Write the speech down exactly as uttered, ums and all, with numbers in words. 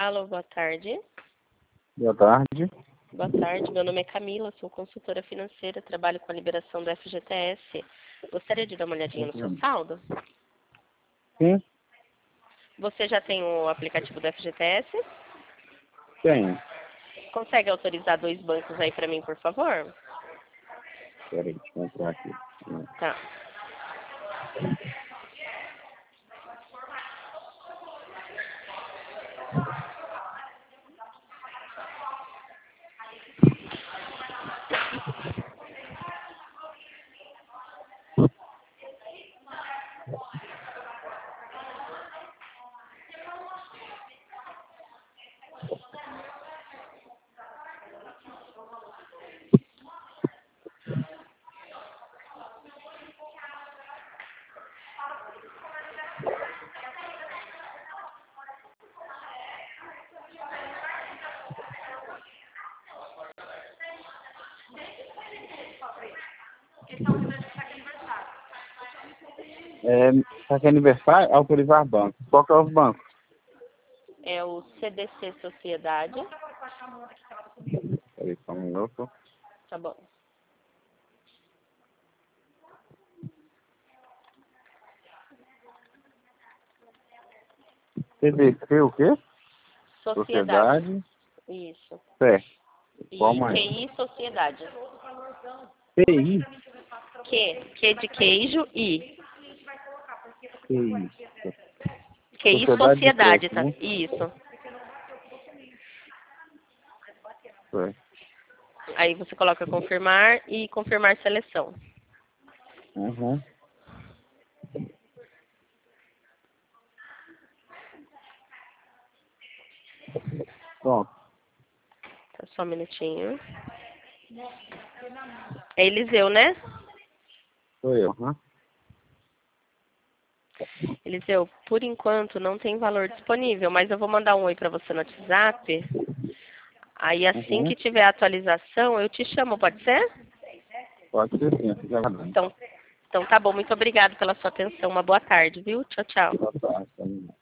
Alô, boa tarde. Boa tarde. Boa tarde, meu nome é Camila, sou consultora financeira, trabalho com a liberação do F G T S. Gostaria de dar uma olhadinha no seu saldo? Sim, Você já tem o aplicativo do F G T S? tenho. Consegue autorizar dois bancos aí para mim, por favor? Peraí, deixa eu entrar aqui. Tá. É, saque aniversário, autorizar banco. Qual que é os bancos? É o C D C Sociedade. Peraí, só um minuto. Tá bom. C D C o quê? Sociedade. Sociedade. Isso. Certo. E Qual mais? Q I Sociedade. T I. Q. Q de queijo e. T I. Q I Sociedade de Sociedade, crédito, tá? né? Isso. Certo. Aí você coloca confirmar e confirmar seleção. Uhum. Pronto. Tá, só um minutinho. É Eliseu, né? Sou eu. Uhum. Eliseu, por enquanto não tem valor disponível, mas eu vou mandar um oi para você no WhatsApp. Aí assim Uhum. que tiver atualização, eu te chamo, pode ser? Pode ser sim, fica aguardando. Então, então tá bom, muito obrigado pela sua atenção. Uma boa tarde, viu? Tchau, tchau. Boa tarde.